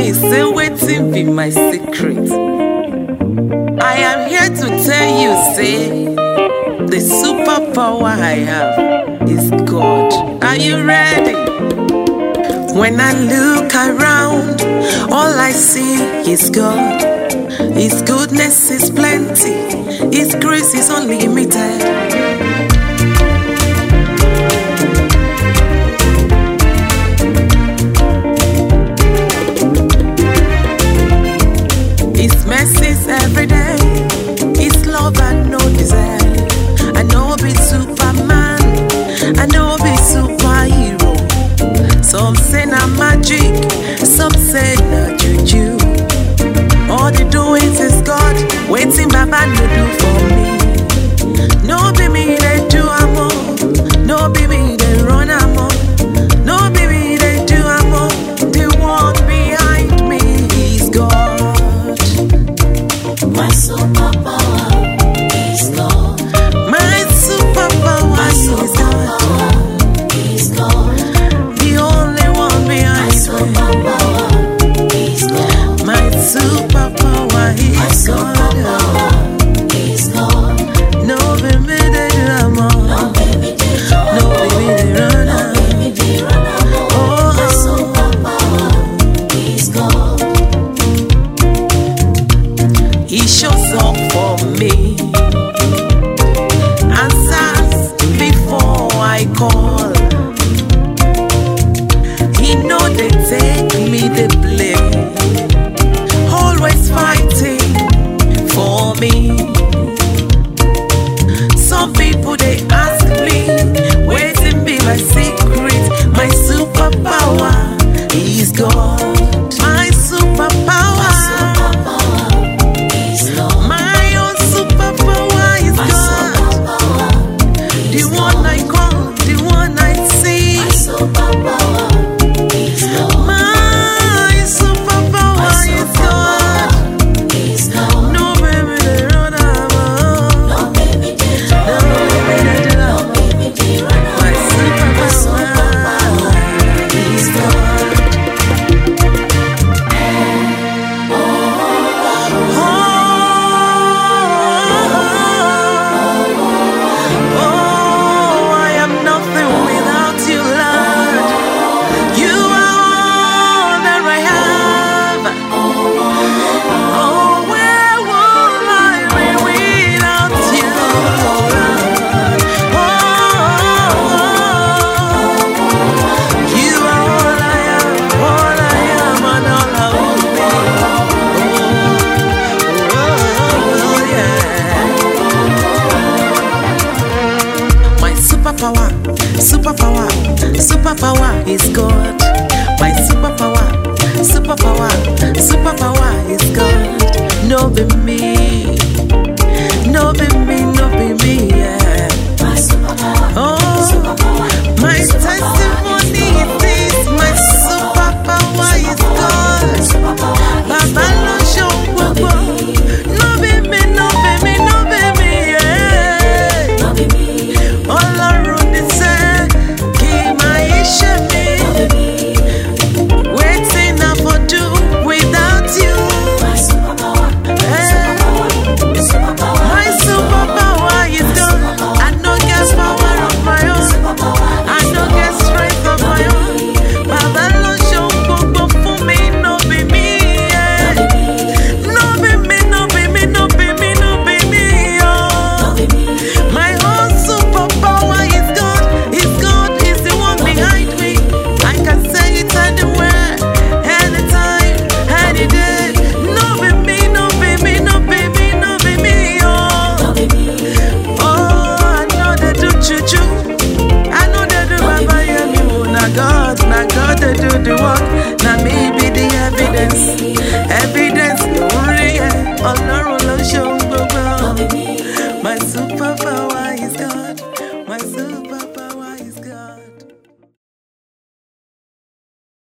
me say waiting be my secret. I am here to tell you, say, the superpower I have is God. Are you ready? When I look around, all I see is God. His goodness is plenty, His grace is unlimited. His mercies every day, His love I no deserve. I know be Superman, I know be superhero. Some say na magic, some say na juju. All the doings is God, waiting Baba no do for me. No be me they do amo, no be me they run amo, no be me they do amo. The one behind me is God. My superpower is God. My superpower is God. The only one behind my superpower is God. My superpower is God. Is God. No baby they do amo, No baby they no baby they run No amo. baby they run out. Oh, My superpower is God. He shows up for me, answers before I call. He know they take me the blame, always fighting for me. Some people they ask me, waiting be my secret. My superpower is God. My superpower. My own superpower is God. The one I call, the one I see. My superpower is God. No baby they run out. No baby they do out. My superpower is God. Oh, I am nothing without you, Lord. You are all that I have. Oh, where would I be without you, Lord? Oh, you are all I am, and all I will be. Oh, yeah. My superpower is God. My superpower